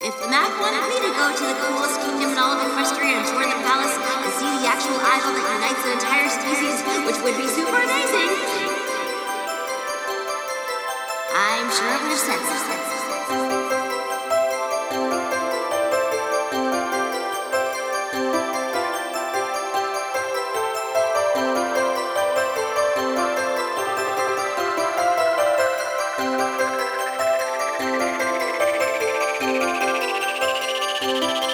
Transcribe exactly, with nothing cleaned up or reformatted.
If Mac wanted me to go to the coolest kingdom in all of Equestria and tour the palace and see the actual idol that unites an entire species, which would be super amazing, I'm sure I would have said so. Thank you.